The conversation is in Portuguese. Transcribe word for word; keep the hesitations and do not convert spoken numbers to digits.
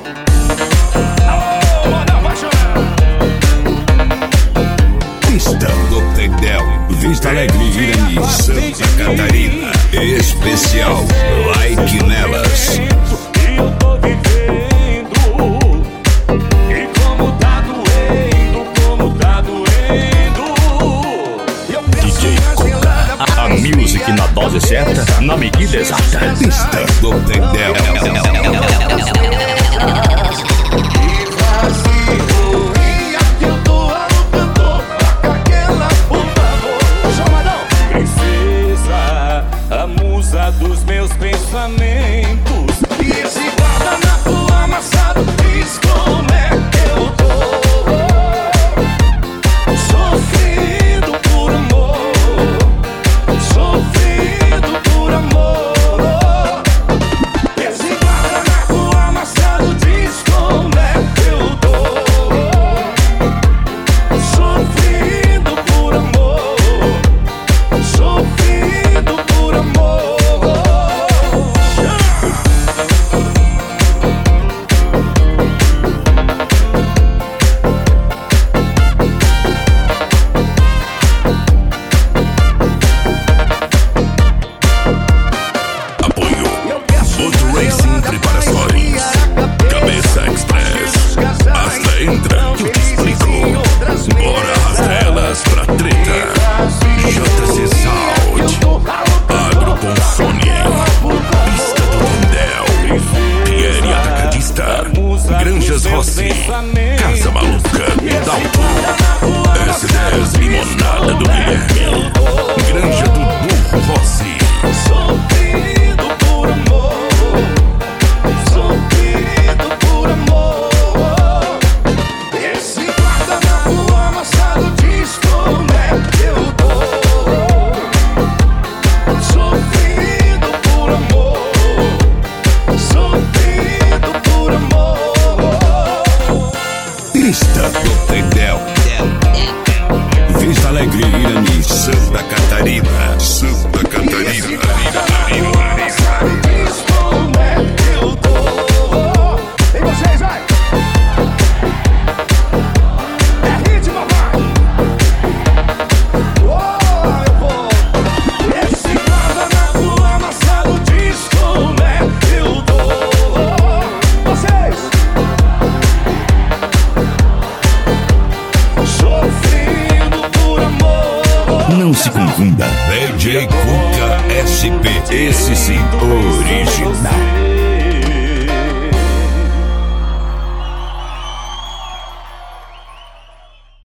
Pista do Tendel, Vista Alegre, Irani, Santa Catarina. Especial Like Nelas. E eu tô vivendo, e como tá doendo, como tá doendo. D J Cuca, A music na dose certa, na medida exata. Pista do Tendel. Dos meus pensamentos. E esse guardanapo amassado diz como é que eu tô sofrendo por amor, sofrendo por amor. Esse guardanapo amassado diz como é que eu tô sofrendo por amor, sofrendo por amor. Granjas Rossi, Casa Maluca, Dalto, S dez Limonada do Guilherme, Granja do Burro Rossi. Sofrido por amor, sofrido por amor. Esse guardanapo amassado diz como é que eu tô sofrido por amor, sofrido por amor. Pista do Tendel, Vista Alegre, Irani, Santa Catarina, Santa Catarina. Diz como é que eu tô. E vocês, vai! É ritmo, vai! Oh, eu vou! Esse guardanapo amassado diz como é que eu tô. Vocês! Sofrendo por amor. Não se confunda, D J Cuca S P, esse sim, original.